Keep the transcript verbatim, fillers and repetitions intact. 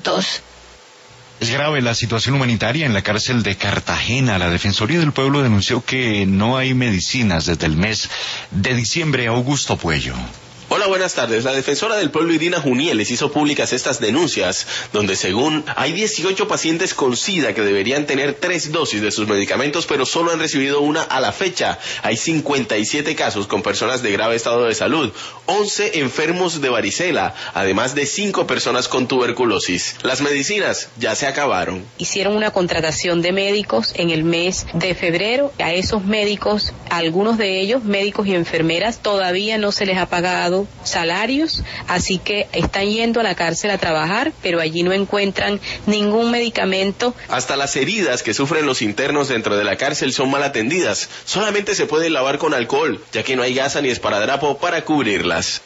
medicamentos. Es grave la situación humanitaria en la cárcel de Cartagena. La Defensoría del Pueblo denunció que no hay medicinas desde el mes de diciembre. Augusto Puello. Hola, buenas tardes. La defensora del pueblo Irina Junieles hizo públicas estas denuncias, donde según hay dieciocho pacientes con SIDA que deberían tener tres dosis de sus medicamentos, pero solo han recibido una a la fecha. Hay cincuenta y siete casos con personas de grave estado de salud, once enfermos de varicela, además de cinco personas con tuberculosis. Las medicinas ya se acabaron. Hicieron una contratación de médicos en el mes de febrero. A esos médicos, a algunos de ellos, médicos y enfermeras, todavía no se les ha pagado salarios, así que están yendo a la cárcel a trabajar, pero allí no encuentran ningún medicamento. Hasta las heridas que sufren los internos dentro de la cárcel son mal atendidas. Solamente se pueden lavar con alcohol, ya que no hay gasa ni esparadrapo para cubrirlas.